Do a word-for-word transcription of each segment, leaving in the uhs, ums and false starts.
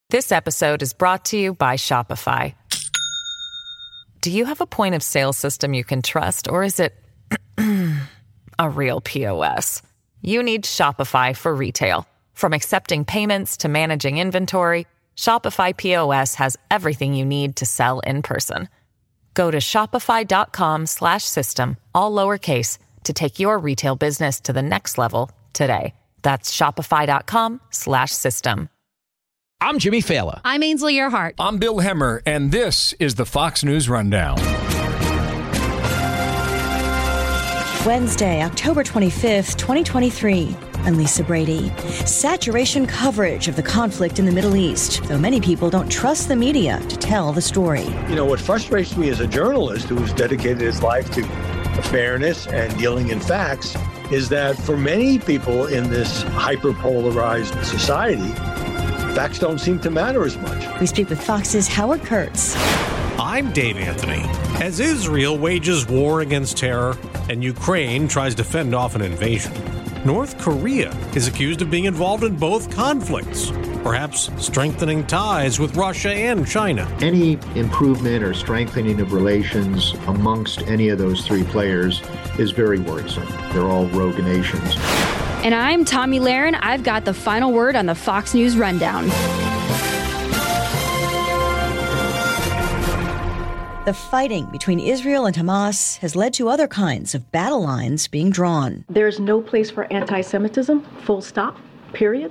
This episode is brought to you by Shopify. Do you have a point of sale system you can trust, or is it a real P O S? You need Shopify for retail. From accepting payments to managing inventory, Shopify P O S has everything you need to sell in person. Go to shopify.com slash system, all lowercase, to take your retail business to the next level today. That's shopify.com slash system. I'm Jimmy Fallon. I'm Ainsley Earhart. I'm Bill Hemmer, and this is the Fox News Rundown. Wednesday, October twenty-fifth, twenty twenty-three. I'm Lisa Brady. Saturation coverage of the conflict in the Middle East, though many people don't trust the media to tell the story. You know, what frustrates me as a journalist who's dedicated his life to fairness and dealing in facts is that for many people in this hyper-polarized society, facts don't seem to matter as much. We speak with Fox's Howard Kurtz. I'm Dave Anthony. As Israel wages war against terror and Ukraine tries to fend off an invasion, North Korea is accused of being involved in both conflicts, perhaps strengthening ties with Russia and China. Any improvement or strengthening of relations amongst any of those three players is very worrisome. They're all rogue nations. And I'm Tommy Lahren. I've got the final word on the Fox News Rundown. The fighting between Israel and Hamas has led to other kinds of battle lines being drawn. There's no place for anti-Semitism, full stop, period.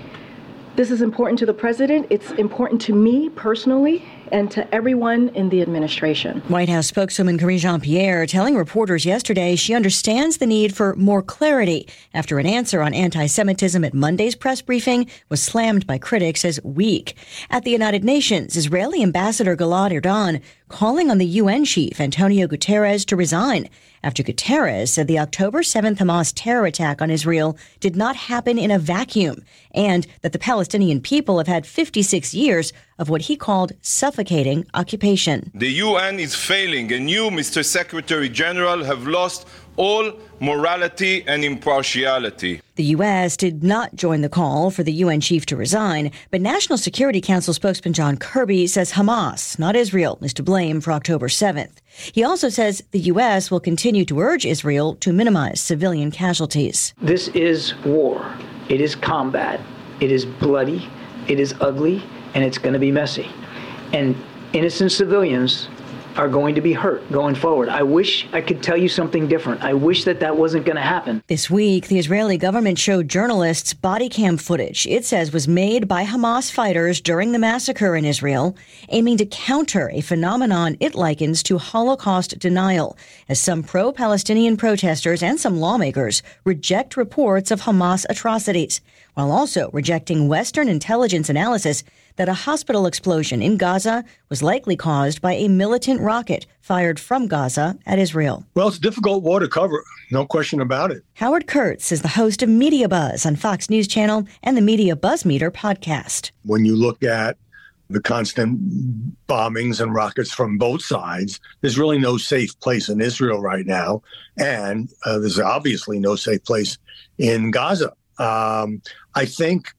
This is important to the president. It's important to me personally and to everyone in the administration. White House spokeswoman Karine Jean-Pierre telling reporters yesterday she understands the need for more clarity after an answer on anti-Semitism at Monday's press briefing was slammed by critics as weak. At the United Nations, Israeli Ambassador Gilad Erdan calling on the U N chief Antonio Guterres to resign after Guterres said the October seventh Hamas terror attack on Israel did not happen in a vacuum and that the Palestinian people have had fifty-six years of what he called suffocating occupation. The U N is failing, and you, Mister Secretary General, have lost all morality and impartiality. The U S did not join the call for the U N chief to resign, but National Security Council spokesman John Kirby says Hamas, not Israel, is to blame for October seventh. He also says the U S will continue to urge Israel to minimize civilian casualties. This is war. It is combat. It is bloody. It is ugly. And it's going to be messy. And innocent civilians are going to be hurt going forward. I wish I could tell you something different. I wish that that wasn't going to happen. This week, the Israeli government showed journalists body cam footage it says was made by Hamas fighters during the massacre in Israel, aiming to counter a phenomenon it likens to Holocaust denial, as some pro-Palestinian protesters and some lawmakers reject reports of Hamas atrocities, while also rejecting Western intelligence analysis that a hospital explosion in Gaza was likely caused by a militant rocket fired from Gaza at Israel. Well, it's a difficult war to cover, no question about it. Howard Kurtz is the host of Media Buzz on Fox News Channel and the Media Buzz Meter podcast. When you look at the constant bombings and rockets from both sides, there's really no safe place in Israel right now. And uh, there's obviously no safe place in Gaza. Um, I think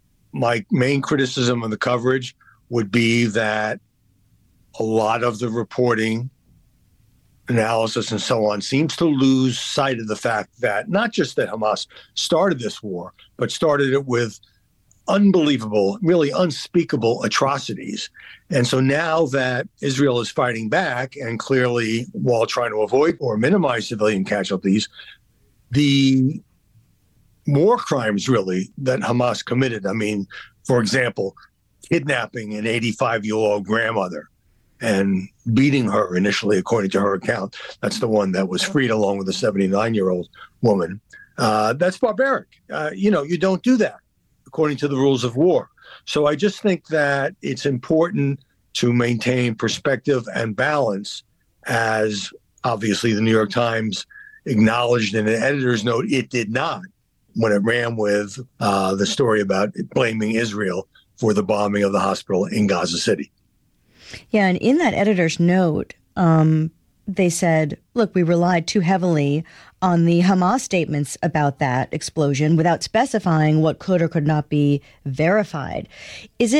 my main criticism of the coverage would be that a lot of the reporting, analysis, and so on seems to lose sight of the fact that not just that Hamas started this war, but started it with unbelievable, really unspeakable atrocities. And so now that Israel is fighting back, and clearly while trying to avoid or minimize civilian casualties, the war crimes really that Hamas committed. I mean, for example, kidnapping an eighty-five-year-old grandmother and beating her initially, according to her account. That's the one that was freed along with a seventy-nine-year-old woman. Uh, that's barbaric. Uh, you know, you don't do that according to the rules of war. So I just think that it's important to maintain perspective and balance, as obviously the New York Times acknowledged in an editor's note it did not when it ran with uh, the story about blaming Israel for the bombing of the hospital in Gaza City. Yeah, and in that editor's note, um, they said, look, we relied too heavily on the Hamas statements about that explosion without specifying what could or could not be verified. Is it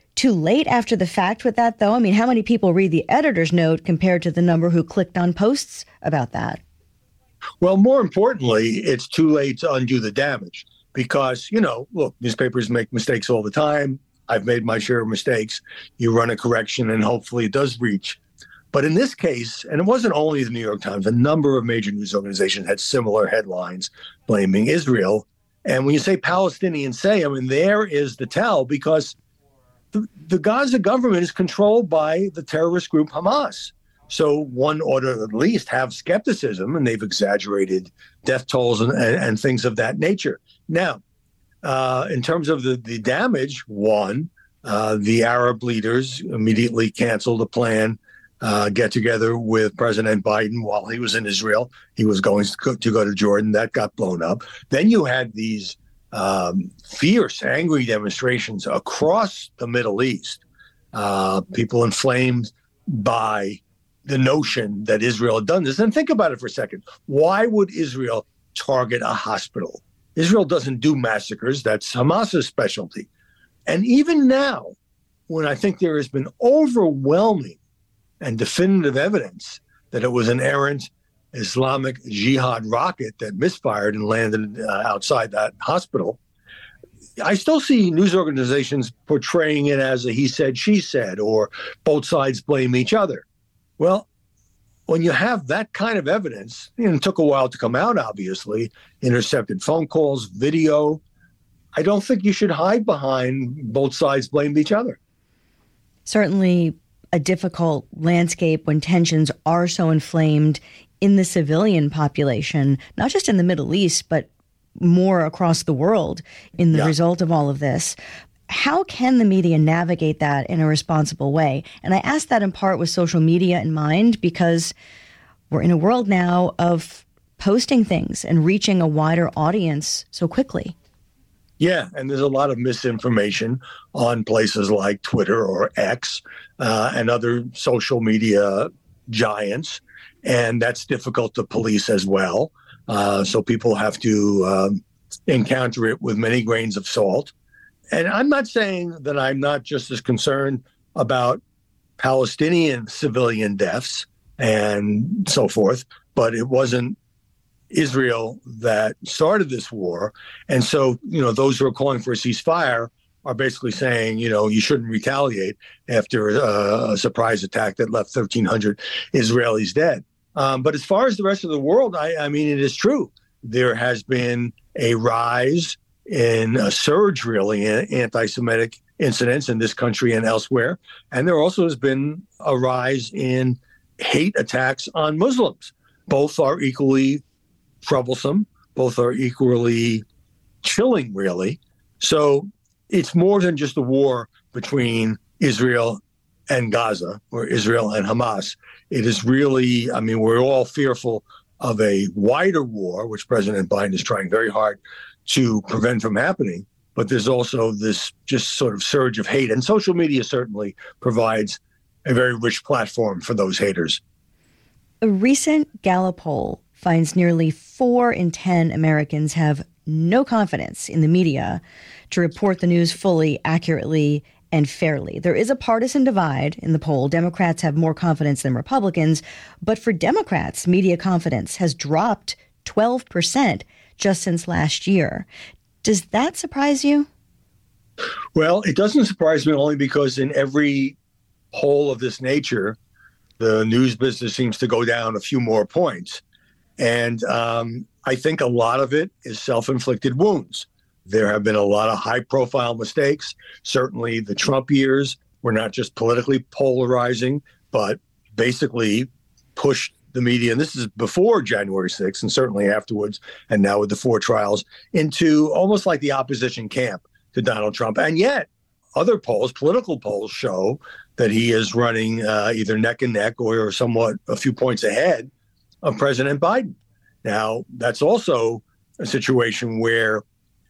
too late after the fact with that, though? I mean, how many people read the editor's note compared to the number who clicked on posts about that? Well, more importantly, it's too late to undo the damage because, you know, look, newspapers make mistakes all the time. I've made my share of mistakes. You run a correction and hopefully it does reach. But in this case, and it wasn't only the New York Times, a number of major news organizations had similar headlines blaming Israel. And when you say Palestinians say, I mean, there is the tell because the, the Gaza government is controlled by the terrorist group Hamas. So one ought to at least have skepticism, and they've exaggerated death tolls and, and, and things of that nature. Now, uh, in terms of the, the damage, one, uh, the Arab leaders immediately canceled a plan, uh, get together with President Biden while he was in Israel. He was going to go to, go to Jordan. That got blown up. Then you had these um, fierce, angry demonstrations across the Middle East, uh, people inflamed by the notion that Israel had done this. And think about it for a second. Why would Israel target a hospital? Israel doesn't do massacres. That's Hamas's specialty. And even now, when I think there has been overwhelming and definitive evidence that it was an errant Islamic Jihad rocket that misfired and landed uh, outside that hospital, I still see news organizations portraying it as a he said, she said, or both sides blame each other. Well, when you have that kind of evidence, you know, it took a while to come out, obviously, intercepted phone calls, video, I don't think you should hide behind both sides blamed each other. Certainly a difficult landscape when tensions are so inflamed in the civilian population, not just in the Middle East, but more across the world in the yeah. result of all of this. How can the media navigate that in a responsible way? And I ask that in part with social media in mind, because we're in a world now of posting things and reaching a wider audience so quickly. Yeah, and there's a lot of misinformation on places like Twitter or X uh, and other social media giants, and that's difficult to police as well. Uh, so people have to um, encounter it with many grains of salt. And I'm not saying that I'm not just as concerned about Palestinian civilian deaths and so forth, but it wasn't Israel that started this war. And so, you know, those who are calling for a ceasefire are basically saying, you know, you shouldn't retaliate after a, a surprise attack that left thirteen hundred Israelis dead. Um, but as far as the rest of the world, I, I mean, it is true. There has been a rise in a surge, really, in anti-Semitic incidents in this country and elsewhere. And there also has been a rise in hate attacks on Muslims. Both are equally troublesome. Both are equally chilling, really. So it's more than just a war between Israel and Gaza, or Israel and Hamas. It is really, I mean, we're all fearful of a wider war, which President Biden is trying very hard to prevent from happening. But there's also this just sort of surge of hate. And social media certainly provides a very rich platform for those haters. A recent Gallup poll finds nearly four in ten Americans have no confidence in the media to report the news fully, accurately, and fairly. There is a partisan divide in the poll. Democrats have more confidence than Republicans. But for Democrats, media confidence has dropped twelve percent just since last year. Does that surprise you? Well, it doesn't surprise me only because in every poll of this nature, the news business seems to go down a few more points. And um, I think a lot of it is self-inflicted wounds. There have been a lot of high-profile mistakes. Certainly the Trump years were not just politically polarizing, but basically pushed the media, and this is before January sixth and certainly afterwards, and now with the four trials, into almost like the opposition camp to Donald Trump. And yet other polls, political polls, show that he is running uh, either neck and neck or somewhat a few points ahead of President Biden. Now, that's also a situation where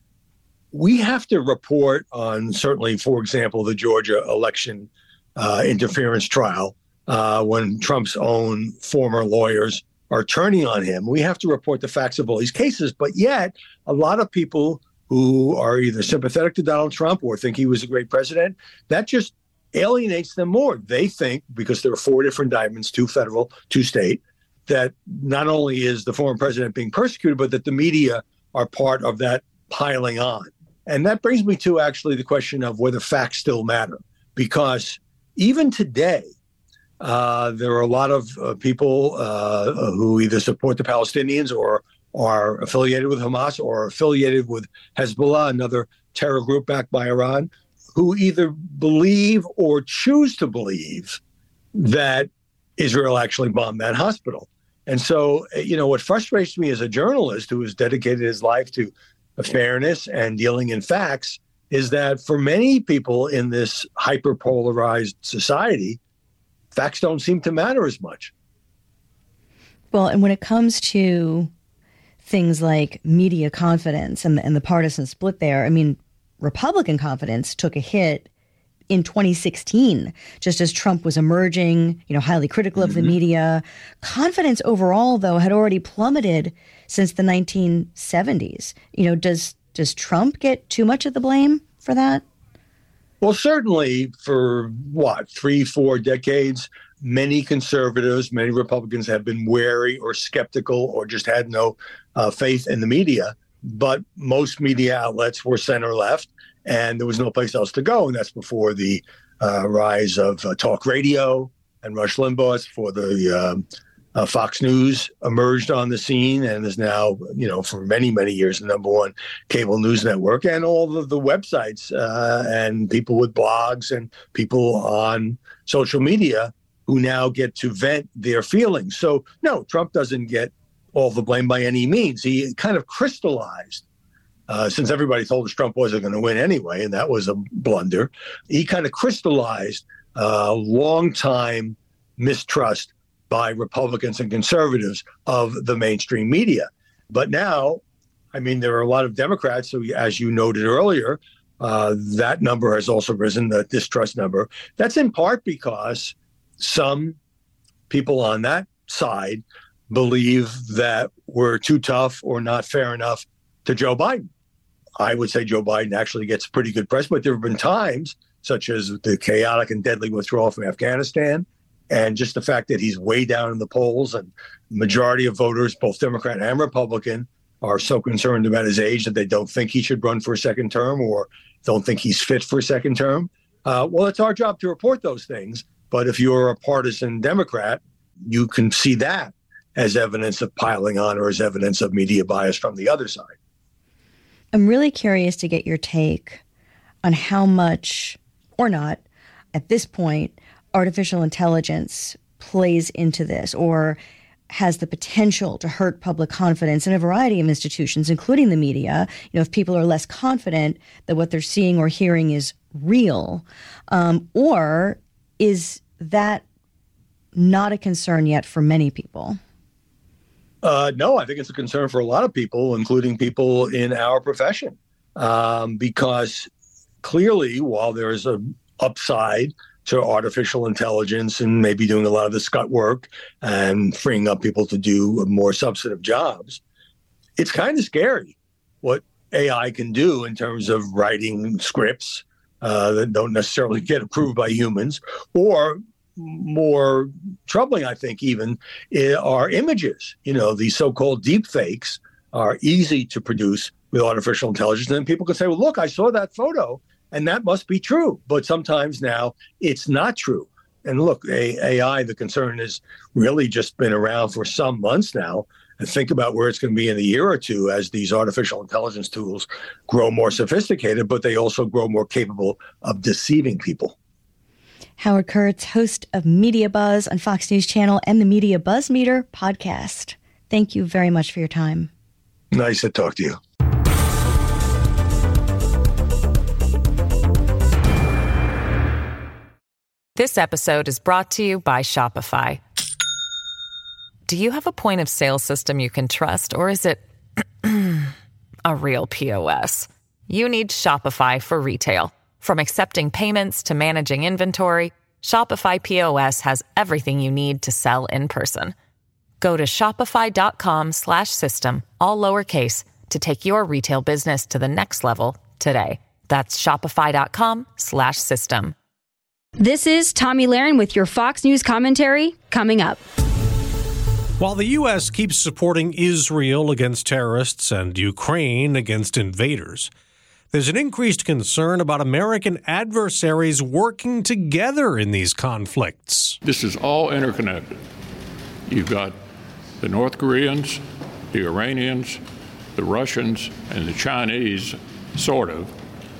we have to report on, certainly, for example, the Georgia election uh, interference trial, uh, when Trump's own former lawyers are turning on him. We have to report the facts of all these cases. But yet, a lot of people who are either sympathetic to Donald Trump or think he was a great president. That just alienates them more. They think, because there are four different indictments, two federal, two state, that not only is the former president being persecuted, but that the media are part of that piling on. And that brings me to actually the question of whether facts still matter. Because even today, uh, there are a lot of uh, people uh, who either support the Palestinians or are affiliated with Hamas or affiliated with Hezbollah, another terror group backed by Iran, who either believe or choose to believe that Israel actually bombed that hospital. And so, you know, what frustrates me as a journalist who has dedicated his life to fairness and dealing in facts is that for many people in this hyper-polarized society, facts don't seem to matter as much. Well, and when it comes to things like media confidence and the, and the partisan split there, I mean, Republican confidence took a hit in twenty sixteen, just as Trump was emerging, you know, highly critical of the media. Confidence overall, though, had already plummeted since the nineteen seventies. You know, does does Trump get too much of the blame for that? Well, certainly for what, three, four decades, many conservatives, many Republicans have been wary or skeptical or just had no uh, faith in the media. But most media outlets were center left, and there was no place else to go. And that's before the uh, rise of uh, talk radio and Rush Limbaugh. It's before the um, uh, Fox News emerged on the scene and is now, you know, for many, many years, the number one cable news network, and all of the websites uh, and people with blogs and people on social media who now get to vent their feelings. So, no, Trump doesn't get all the blame by any means. He kind of crystallized, uh, since everybody told us Trump wasn't going to win anyway, and that was a blunder. He kind of crystallized a uh, long-time mistrust by Republicans and conservatives of the mainstream media. But now, I mean, there are a lot of Democrats who, as you noted earlier, uh, that number has also risen, the distrust number. That's in part because some people on that side believe that we're too tough or not fair enough to Joe Biden. I would say Joe Biden actually gets pretty good press, but there have been times, such as the chaotic and deadly withdrawal from Afghanistan, and just the fact that he's way down in the polls, and the majority of voters, both Democrat and Republican, are so concerned about his age that they don't think he should run for a second term or don't think he's fit for a second term. Uh, well, it's our job to report those things. But if you're a partisan Democrat, you can see that as evidence of piling on or as evidence of media bias from the other side. I'm really curious to get your take on how much or not, at this point, artificial intelligence plays into this or has the potential to hurt public confidence in a variety of institutions, including the media. You know, if people are less confident that what they're seeing or hearing is real, um, or is that not a concern yet for many people? Uh, no, I think it's a concern for a lot of people, including people in our profession, um, because clearly, while there is an upside to artificial intelligence and maybe doing a lot of the scut work and freeing up people to do more substantive jobs, it's kind of scary what A I can do in terms of writing scripts uh, that don't necessarily get approved by humans, or more troubling, I think, even, are images. You know, these so-called deep fakes are easy to produce with artificial intelligence. And then people can say, well, look, I saw that photo and that must be true. But sometimes now it's not true. And look, A I, the concern has really just been around for some months now. And think about where it's going to be in a year or two as these artificial intelligence tools grow more sophisticated, but they also grow more capable of deceiving people. Howard Kurtz, host of Media Buzz on Fox News Channel and the Media Buzz Meter podcast. Thank you very much for your time. Nice to talk to you. This episode is brought to you by Shopify. Do you have a point of sale system you can trust, or is it a real P O S? You need Shopify for retail. From accepting payments to managing inventory, Shopify P O S has everything you need to sell in person. Go to shopify.com slash system, all lowercase, to take your retail business to the next level today. That's shopify.com slash system. This is Tomi Lahren with your Fox News commentary coming up. While the U S keeps supporting Israel against terrorists and Ukraine against invaders, there's an increased concern about American adversaries working together in these conflicts. This is all interconnected. You've got the North Koreans, the Iranians, the Russians, and the Chinese, sort of,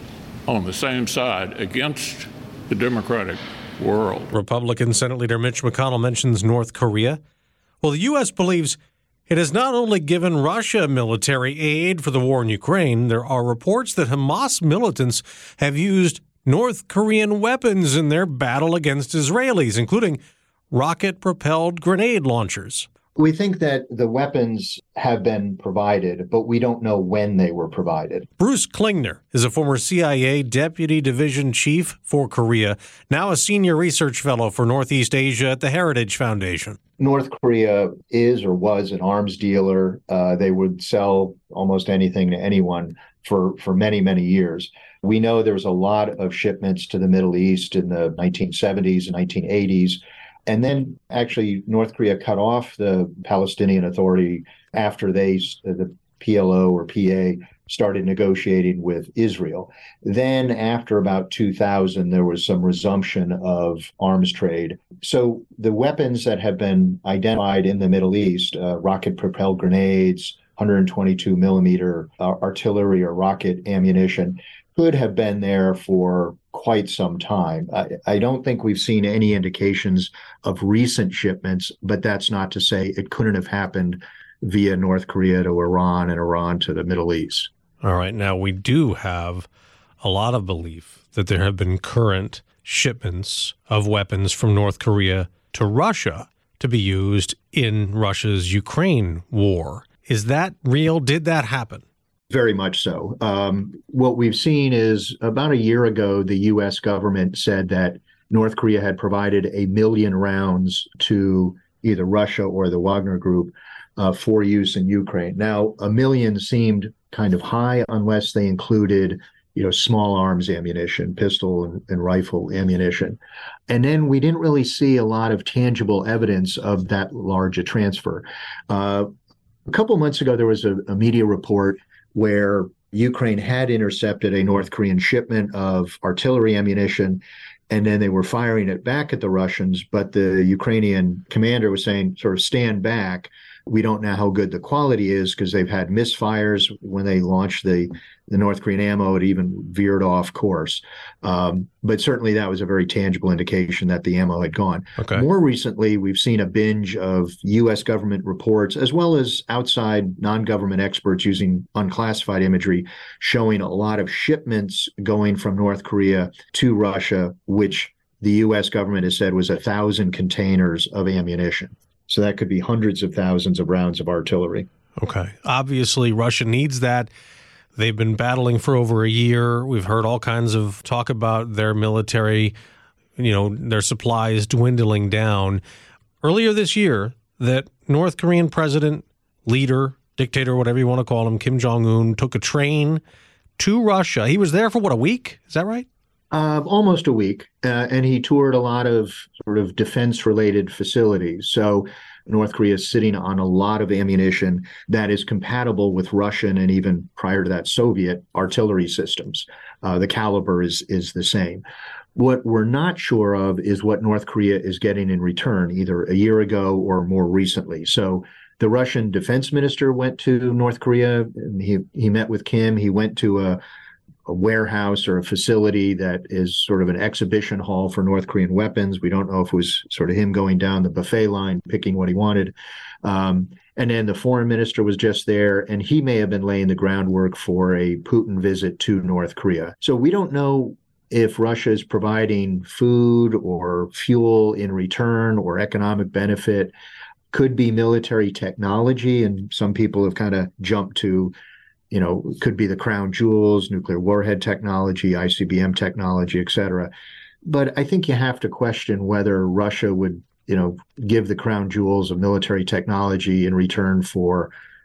on the same side against the democratic world. Republican Senate Leader Mitch McConnell mentions North Korea. Well, the U S believes it has not only given Russia military aid for the war in Ukraine, there are reports that Hamas militants have used North Korean weapons in their battle against Israelis, including rocket-propelled grenade launchers. We think that the weapons have been provided, but we don't know when they were provided. Bruce Klingner is a former C I A Deputy Division Chief for Korea, now a senior research fellow for Northeast Asia at the Heritage Foundation. North Korea is or was an arms dealer. Uh, they would sell almost anything to anyone for, for many, many years. We know there was a lot of shipments to the Middle East in the nineteen seventies and nineteen eighties. And then actually North Korea cut off the Palestinian Authority after they, the P L O or P A, started negotiating with Israel. Then after about two thousand, there was some resumption of arms trade. So the weapons that have been identified in the Middle East, uh, rocket-propelled grenades, one hundred twenty-two millimeter uh, artillery or rocket ammunition, could have been there for quite some time. I, I don't think we've seen any indications of recent shipments, but that's not to say it couldn't have happened via North Korea to Iran and Iran to the Middle East. All right. Now, we do have a lot of belief that there have been current shipments of weapons from North Korea to Russia to be used in Russia's Ukraine war. Is that real? Did that happen? Very much so. Um, what we've seen is about a year ago, the U S government said that North Korea had provided a million rounds to either Russia or the Wagner Group uh, for use in Ukraine. Now, a million seemed kind of high unless they included, you know, small arms ammunition, pistol and, and rifle ammunition. And then we didn't really see a lot of tangible evidence of that large a transfer. Uh, a couple months ago, there was a, a media report where Ukraine had intercepted a North Korean shipment of artillery ammunition, and then they were firing it back at the Russians, but the Ukrainian commander was saying, sort of, stand back. We don't know how good the quality is because they've had misfires when they launched the, the North Korean ammo. It even veered off course. Um, but certainly that was a very tangible indication that the ammo had gone. Okay. More recently, we've seen a binge of U S government reports, as well as outside non-government experts using unclassified imagery, showing a lot of shipments going from North Korea to Russia, which the U S government has said was a thousand containers of ammunition. So that could be hundreds of thousands of rounds of artillery. Okay. Obviously, Russia needs that. They've been battling for over a year. We've heard all kinds of talk about their military, you know, their supplies dwindling down. Earlier this year, that North Korean president, leader, dictator, whatever you want to call him, Kim Jong-un, took a train to Russia. He was there for, what, a week? Is that right? Uh, almost a week, uh, and he toured a lot of sort of defense-related facilities. So North Korea is sitting on a lot of ammunition that is compatible with Russian and even prior to that Soviet artillery systems. Uh, the caliber is is the same. What we're not sure of is what North Korea is getting in return, either a year ago or more recently. So the Russian defense minister went to North Korea, and he he met with Kim. He went to a a warehouse or a facility that is sort of an exhibition hall for North Korean weapons. We don't know if it was sort of him going down the buffet line, picking what he wanted. Um, and then the foreign minister was just there, and he may have been laying the groundwork for a Putin visit to North Korea. So we don't know if Russia is providing food or fuel in return or economic benefit. Could be military technology, and some people have kind of jumped to, you know, could be the crown jewels, nuclear warhead technology, I C B M technology, et cetera. But I think you have to question whether Russia would, you know, give the crown jewels of military technology in return for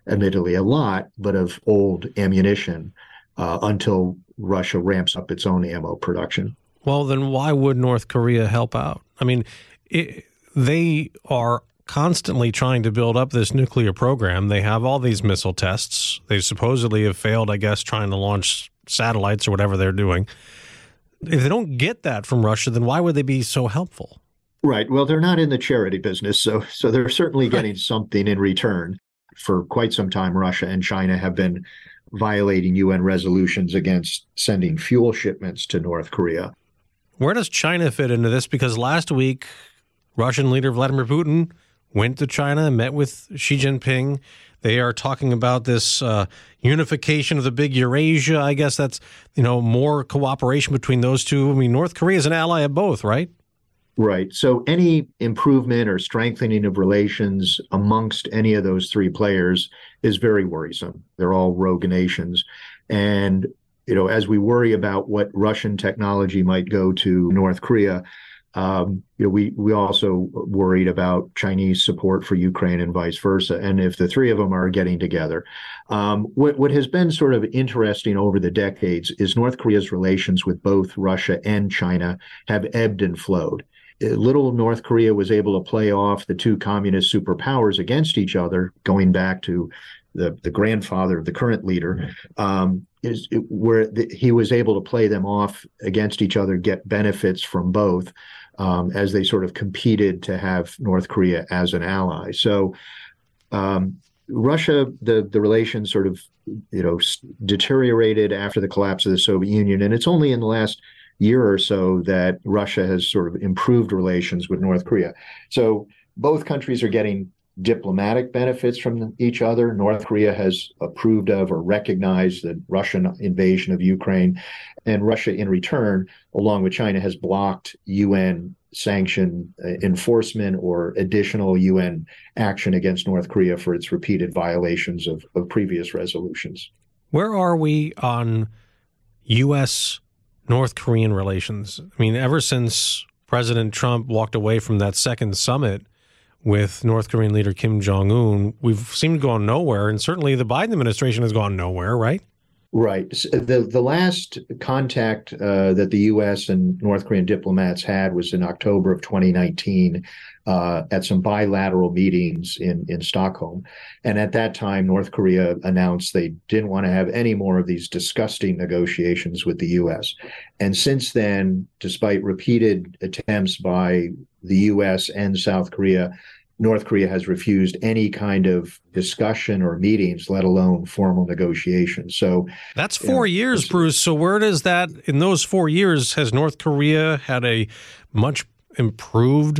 admittedly a lot, but of old ammunition uh, until Russia ramps up its own ammo production. Well, then why would North Korea help out? I mean, it, they are constantly trying to build up this nuclear program. They have all these missile tests. They supposedly have failed, I guess, trying to launch satellites or whatever they're doing. If they don't get that from Russia, then why would they be so helpful? Right. Well, they're not in the charity business, so so they're certainly getting something in return. For quite some time, Russia and China have been violating U N resolutions against sending fuel shipments to North Korea. Where does China fit into this? Because last week, Russian leader Vladimir Putin went to China, met with Xi Jinping. They are talking about this uh, unification of the big Eurasia. I guess that's, you know, more cooperation between those two. I mean, North Korea is an ally of both, right? Right. So any improvement or strengthening of relations amongst any of those three players is very worrisome. They're all rogue nations. And, you know, as we worry about what Russian technology might go to North Korea, Um, you know, we we also worried about Chinese support for Ukraine and vice versa. And if the three of them are getting together, um, what what has been sort of interesting over the decades is North Korea's relations with both Russia and China have ebbed and flowed. Little North Korea was able to play off the two communist superpowers against each other, going back to the the grandfather of the current leader, um, is where the, he was able to play them off against each other, get benefits from both. Um, as they sort of competed to have North Korea as an ally. So um, Russia, the, the relations sort of, you know, deteriorated after the collapse of the Soviet Union. And it's only in the last year or so that Russia has sort of improved relations with North Korea. So both countries are getting diplomatic benefits from each other. North Korea has approved of or recognized the Russian invasion of Ukraine, and Russia in return, along with China, has blocked U N sanction enforcement or additional U N action against North Korea for its repeated violations of, of previous resolutions. Where are we on U S North Korean relations? I mean, ever since President Trump walked away from that second summit with North Korean leader Kim Jong-un, we've seemed to go nowhere, and certainly the Biden administration has gone nowhere, right? Right. The the last contact uh, that the U S and North Korean diplomats had was in October of twenty nineteen uh, at some bilateral meetings in, in Stockholm. And at that time, North Korea announced they didn't want to have any more of these disgusting negotiations with the U S. And since then, despite repeated attempts by the U S and South Korea, North Korea has refused any kind of discussion or meetings, let alone formal negotiations. So that's four you know, years, Bruce. So where does that, in those four years, has North Korea had a much improved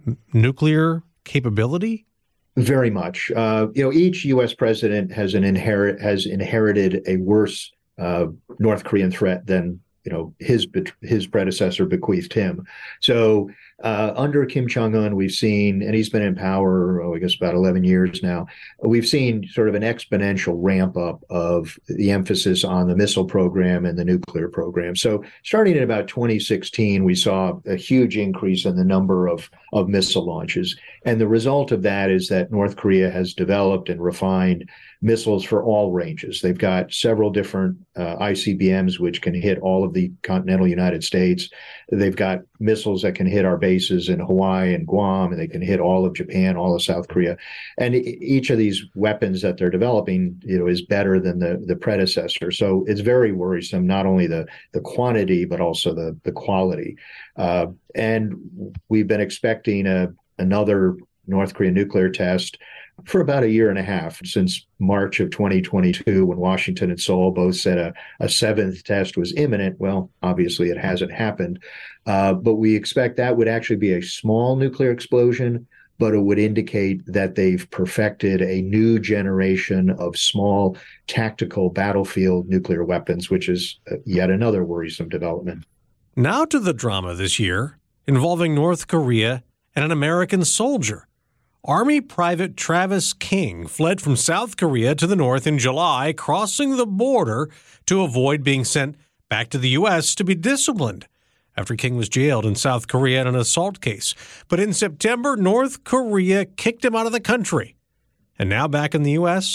nuclear capability? Very much. Uh, you know, each U S president has an inherit has inherited a worse uh, North Korean threat than you know his his predecessor bequeathed him. So uh, under Kim Jong-un, we've seen, and he's been in power, oh, I guess about eleven years now. We've seen sort of an exponential ramp up of the emphasis on the missile program and the nuclear program. So starting in about twenty sixteen, we saw a huge increase in the number of of missile launches, and the result of that is that North Korea has developed and refined missiles for all ranges. They've got several different uh, I C B Ms which can hit all of the continental United States. They've got missiles that can hit our bases in Hawaii and Guam, and they can hit all of Japan, all of South Korea. And each of these weapons that they're developing, you know, is better than the the predecessor. So it's very worrisome, not only the the quantity, but also the the quality. Uh, and we've been expecting a another North Korean nuclear test for about a year and a half, since March of twenty twenty-two, when Washington and Seoul both said a, a seventh test was imminent. Well, obviously it hasn't happened, uh, but we expect that would actually be a small nuclear explosion, but it would indicate that they've perfected a new generation of small tactical battlefield nuclear weapons, which is yet another worrisome development. Now to the drama this year involving North Korea and an American soldier. Army Private Travis King fled from South Korea to the north in July, crossing the border to avoid being sent back to the U S to be disciplined after King was jailed in South Korea in an assault case. But in September, North Korea kicked him out of the country. And now back in the U S,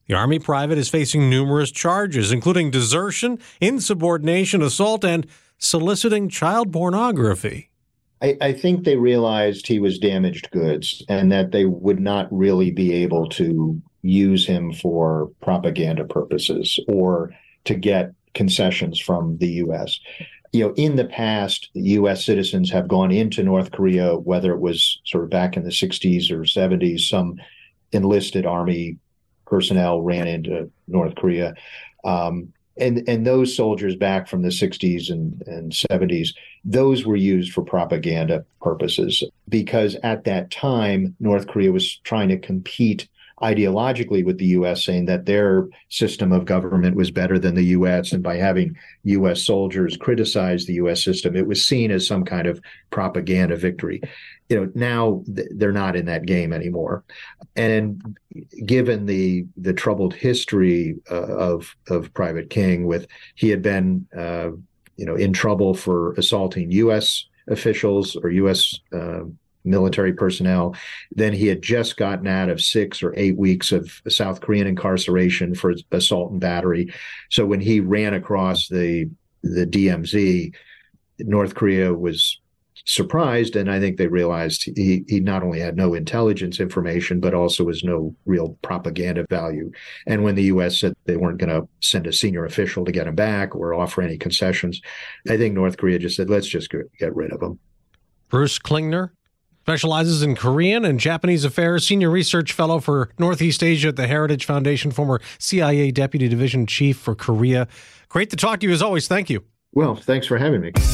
The Army private is facing numerous charges, including desertion, insubordination, assault, and soliciting child pornography. I, I think they realized he was damaged goods and that they would not really be able to use him for propaganda purposes or to get concessions from the U S. You know, in the past, U S citizens have gone into North Korea, whether it was sort of back in the sixties or seventies, some enlisted Army personnel ran into North Korea. Um, and, and those soldiers back from the sixties and, and seventies, those were used for propaganda purposes because at that time, North Korea was trying to compete ideologically with the U S, saying that their system of government was better than the U S. And by having U S soldiers criticize the U S system, it was seen as some kind of propaganda victory. You know, now th- they're not in that game anymore. And given the the troubled history uh, of of Private King, with he had been uh, you know in trouble for assaulting U S officials or U S uh, military personnel. Then he had just gotten out of six or eight weeks of South Korean incarceration for assault and battery. So when he ran across the the D M Z, North Korea was surprised, and I think they realized he he not only had no intelligence information, but also was no real propaganda value. And when the U S said they weren't going to send a senior official to get him back or offer any concessions, I think North Korea just said, let's just get rid of him. Bruce Klingner specializes in Korean and Japanese affairs, senior research fellow for Northeast Asia at the Heritage Foundation, former C I A deputy division chief for Korea. Great to talk to you as always. Thank you. Well, thanks for having me.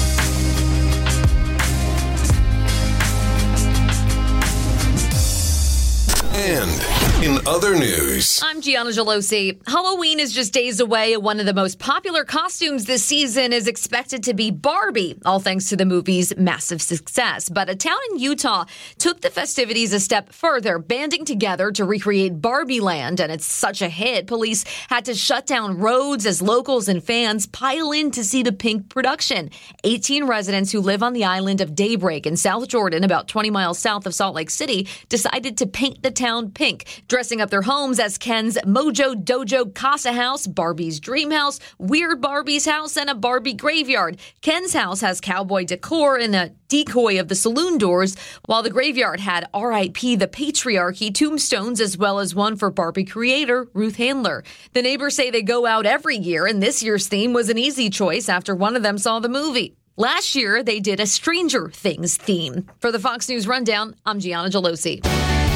And in other news, I'm Gianna Gelosi. Halloween is just days away. One of the most popular costumes this season is expected to be Barbie, all thanks to the movie's massive success. But a town in Utah took the festivities a step further, banding together to recreate Barbie Land. And it's such a hit, police had to shut down roads as locals and fans pile in to see the pink production. eighteen residents who live on the island of Daybreak in South Jordan, about twenty miles south of Salt Lake City, decided to paint the town pink, dressing up their homes as Ken's Mojo Dojo Casa House, Barbie's Dream House, Weird Barbie's House, and a Barbie graveyard. Ken's house has cowboy decor and a decoy of the saloon doors, while the graveyard had R I P the Patriarchy tombstones, as well as one for Barbie creator Ruth Handler. The neighbors say they go out every year, and this year's theme was an easy choice after one of them saw the movie. Last year, they did a Stranger Things theme. For the Fox News Rundown, I'm Gianna Gelosi.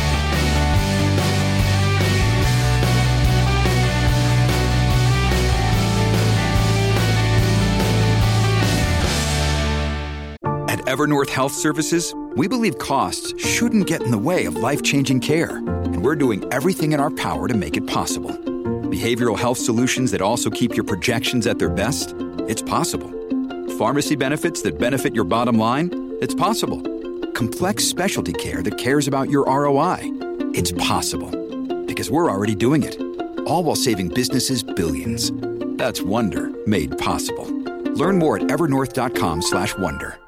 At Evernorth Health Services, we believe costs shouldn't get in the way of life-changing care, and we're doing everything in our power to make it possible. Behavioral health solutions that also keep your projections at their best? It's possible. Pharmacy benefits that benefit your bottom line? It's possible. Complex specialty care that cares about your R O I? It's possible. Because we're already doing it. All while saving businesses billions. That's Wonder made possible. Learn more at evernorth.com slash wonder.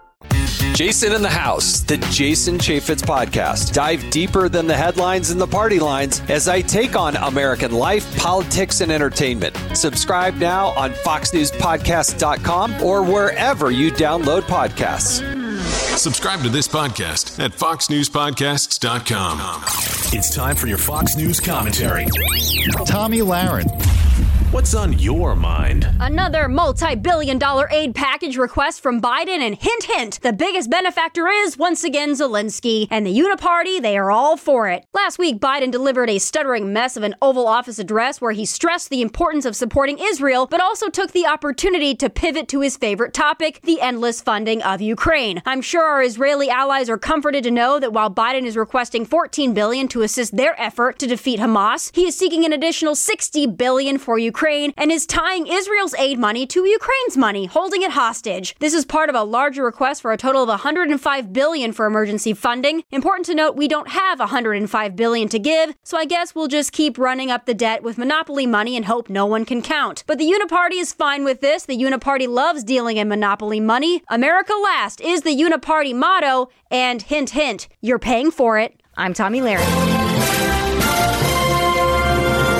Jason in the House, the Jason Chaffetz podcast. Dive deeper than the headlines and the party lines as I take on American life, politics, and entertainment. Subscribe now on fox news podcast dot com or wherever you download podcasts. Subscribe to this podcast at fox news podcasts dot com. It's time for your Fox News commentary. Tomi Lahren. What's on your mind? Another multi-billion dollar aid package request from Biden, and hint, hint, the biggest benefactor is, once again, Zelensky. And the Uniparty, they are all for it. Last week, Biden delivered a stuttering mess of an Oval Office address where he stressed the importance of supporting Israel, but also took the opportunity to pivot to his favorite topic, the endless funding of Ukraine. I'm sure our Israeli allies are comforted to know that while Biden is requesting fourteen billion dollars to assist their effort to defeat Hamas, he is seeking an additional sixty billion dollars for Ukraine. Ukraine and is tying Israel's aid money to Ukraine's money, holding it hostage. This is part of a larger request for a total of one hundred five billion dollars for emergency funding. Important to note, we don't have one hundred five billion dollars to give, so I guess we'll just keep running up the debt with monopoly money and hope no one can count. But the Uniparty is fine with this. The Uniparty loves dealing in monopoly money. America last is the Uniparty motto, and hint, hint, you're paying for it. I'm Tomi Lahren.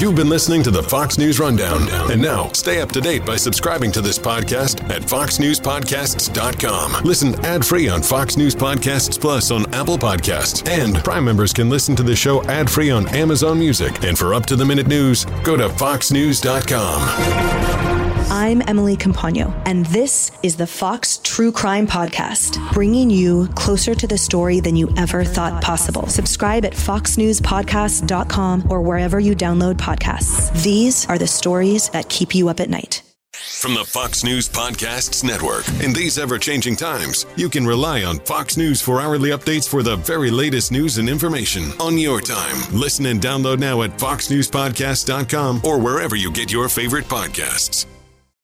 You've been listening to the Fox News Rundown. And now, stay up to date by subscribing to this podcast at fox news podcasts dot com. Listen ad-free on Fox News Podcasts Plus on Apple Podcasts. And Prime members can listen to the show ad-free on Amazon Music. And for up-to-the-minute news, go to fox news dot com. I'm Emily Campagno, and this is the Fox True Crime Podcast, bringing you closer to the story than you ever thought possible. Subscribe at fox news podcasts dot com or wherever you download podcasts. These are the stories that keep you up at night. From the Fox News Podcasts Network. In these ever-changing times, you can rely on Fox News for hourly updates for the very latest news and information on your time. Listen and download now at fox news podcasts dot com or wherever you get your favorite podcasts.